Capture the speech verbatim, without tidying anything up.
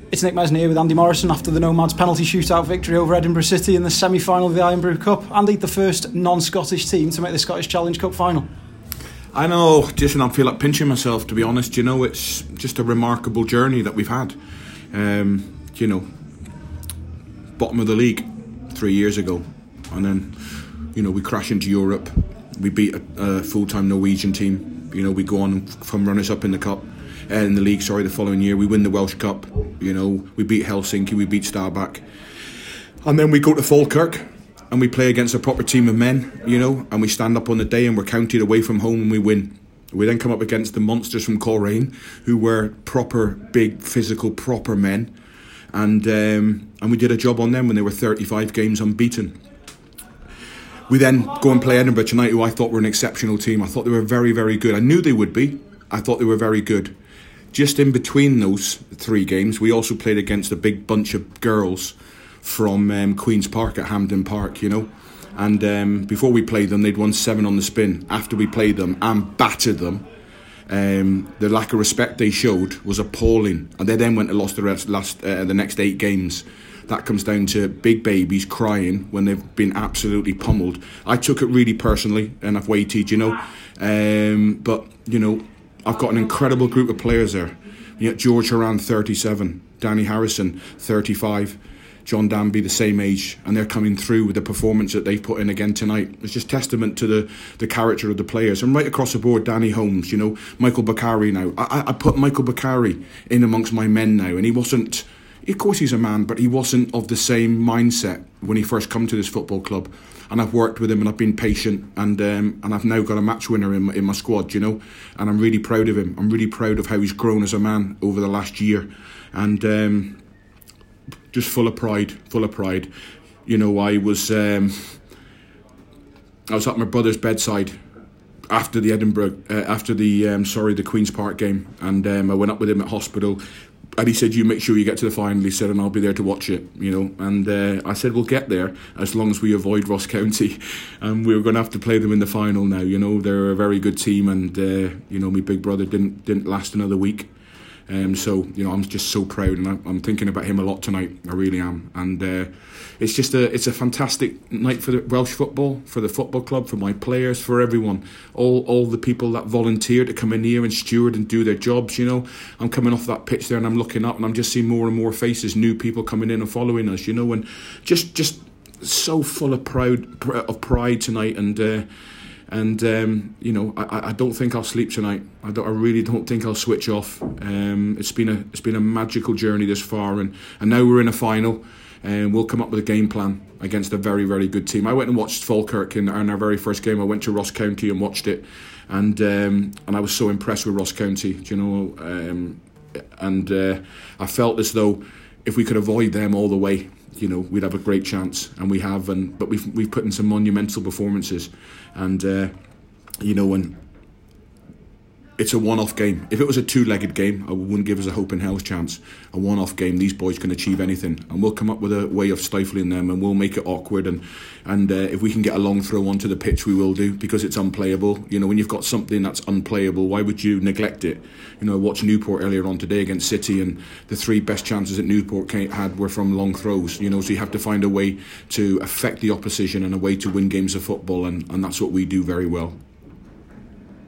It's Nick Mesner here with Andy Morrison after the Nomads penalty shootout victory over Edinburgh City in the semi-final of the Irn-Bru Cup. Andy, the first non-Scottish team to make the Scottish Challenge Cup final. I know, Jason, I feel like pinching myself, to be honest. You know, it's just a remarkable journey that we've had. Um, you know, bottom of the league three years ago, and then, you know, we crash into Europe. We beat a, a full-time Norwegian team. You know, we go on and become runners-up in the cup. Uh, in the league, sorry, the following year. We win the Welsh Cup, you know, we beat Helsinki, we beat Stabæk. And then we go to Falkirk and we play against a proper team of men, you know, and we stand up on the day and we're counted away from home and we win. We then come up against the monsters from Coleraine, who were proper, big, physical, proper men. And um, and we did a job on them when they were thirty-five games unbeaten. We then go and play Edinburgh tonight, who I thought were an exceptional team. I thought they were very, very good. I knew they would be. I thought they were very good. Just in between those three games, we also played against a big bunch of girls from um, Queen's Park at Hampden Park, you know. And um, before we played them, they'd won seven on the spin. After we played them and battered them, um, the lack of respect they showed was appalling. And they then went and lost the rest, last uh, the next eight games. That comes down to big babies crying when they've been absolutely pummeled. I took it really personally, and I've waited, you know. Um, but, you know, I've got an incredible group of players there. You got George Horan, thirty-seven, Danny Harrison, thirty-five, John Danby, the same age, and they're coming through with the performance that they've put in again tonight. It's just testament to the, the character of the players. And right across the board, Danny Holmes, you know, Michael Bakari now. I, I put Michael Bakari in amongst my men now, and he wasn't, of course he's a man, but he wasn't of the same mindset when he first come to this football club. And I've worked with him and I've been patient, and um, and I've now got a match winner in my, in my squad, you know, and I'm really proud of him. I'm really proud of how he's grown as a man over the last year, and um, just full of pride, full of pride. You know, I was um, I was at my brother's bedside after the Edinburgh, uh, after the um, sorry the Queen's Park game, and um, I went up with him at hospital. And he said, you make sure you get to the final, he said, and I'll be there to watch it, you know. And uh, I said, we'll get there as long as we avoid Ross County. And we were going to have to play them in the final now, you know. They're a very good team, and, uh, you know, my big brother didn't didn't last another week. Um, so, you know, I'm just so proud, and I, I'm thinking about him a lot tonight. I really am. And uh, it's just a it's a fantastic night for the Welsh football, for the football club, for my players, for everyone. All all the people that volunteer to come in here and steward and do their jobs, you know. I'm coming off that pitch there and I'm looking up and I'm just seeing more and more faces, new people coming in and following us, you know. And just just so full of proud of pride tonight. And uh, And um, you know, I, I don't think I'll sleep tonight. I, don't, I really don't think I'll switch off. Um, it's been a it's been a magical journey this far, and, and now we're in a final, and we'll come up with a game plan against a very very good team. I went and watched Falkirk in, in our very first game. I went to Ross County and watched it, and um, and I was so impressed with Ross County. Do you know? Um, and uh, I felt as though if we could avoid them all the way, you know, we'd have a great chance, and we have. And but we've we've put in some monumental performances, and uh, you know, and it's a one-off game. If it was a two-legged game, I wouldn't give us a hope in hell's chance. A one-off game, these boys can achieve anything, and we'll come up with a way of stifling them, and we'll make it awkward. And and uh, if we can get a long throw onto the pitch, we will do, because it's unplayable. You know, when you've got something that's unplayable, why would you neglect it? You know, I watched Newport earlier on today against City, and the three best chances that Newport had were from long throws. You know, so you have to find a way to affect the opposition and a way to win games of football, and, and that's what we do very well.